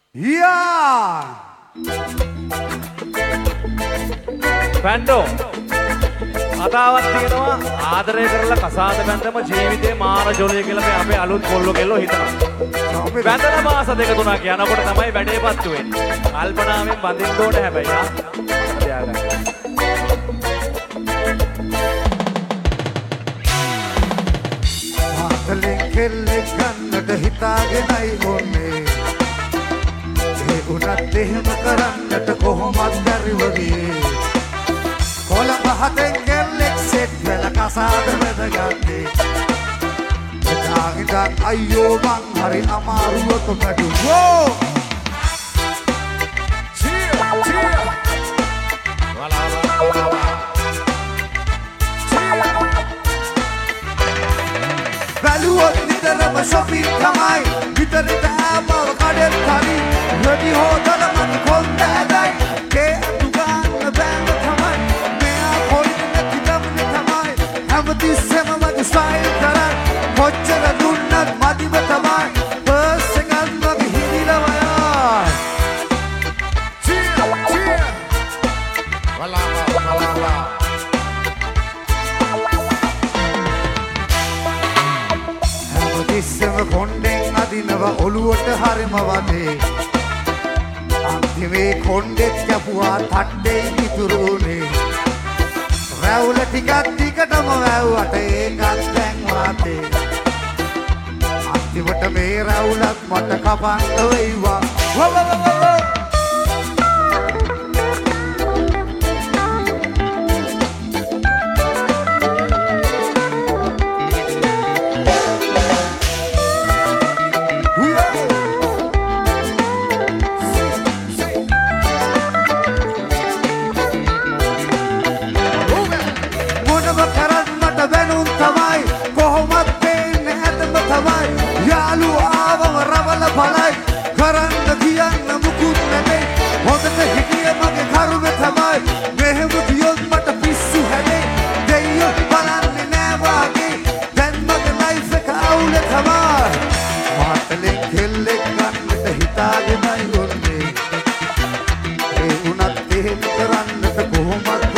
Yeah! Pando! අතාවක් තියෙනවා ආදරය කරලා කසාද බැඳම ජීවිතේ මාර ජොලිය කියලා මේ අපේ අලුත් කොල්ලෝ කෙල්ලෝ හිතනවා. බැඳන මාස දෙක තුනක් යනකොට තමයි වැඩේ පත්තු වෙන්නේ. කල්පනාවෙන් බඳින්න ඕනේ හැබැයි ආ. තියාගන්න. මාතලෙන් කෙල්ලෙක් ගන්නට හිතාගෙනයි ඕනේ. ඒ උනත් එහෙම කරන්නට කොහොමද බැරි වගේ. කොළඹ හතෙන් කෙල්ලෙක් සෙට් වෙලා කසාද වැදගත්තේ. එදාගින් අයියෝ මං හරි අමාරුවක පැටුවෝ. බැලුවොත් නිතරම shopping තමයි. විතරට ආපව කඩෙත් හරි. රෙදි හොදල මං කොන්ද ඇදයි. කේ අතු ගන්න බෑම තමයි. මෙයා කොයිද නැති දමන තමයි. හැමතිස්සෙම මගේ ස්ටයිල් කරන්. කොච්චර දුන්නත් මදිම තමයි. පර්ස් එකත් මගේ හිදිලම යා. වලා හැමතිස්සෙම කොණ්ඩෙන් අදිනව ඔළුවට හරිම වදේ. අන්තිමේ කොණ්ඩෙත් කැපුවා තට්ටේ ඉතුරුනේ. රැවුල ටිකක් ටිකටම වැව්වට ඒකත් දැන් වාතේ. අන්තිමට මේ රැවුලත් මට කපන්න වෙයිවා. කරන්න කියන්න මුකුත් නැමේ. හොඳට හිටිය මගේ කරුණ තමයි. මෙහෙම ගියොත් මට පිස්සු හැදේ. දෙයියෝ බලන්නේ නෑ වාගේ. දැන් මගේ ලයිෆ් එක අවුල තමයි. මාතලෙන් කෙල්ලෙක් ගන්නට හිතාගෙනයි යොන්නේ. ඒ උනත් එහෙම කරන්නට කොහොමද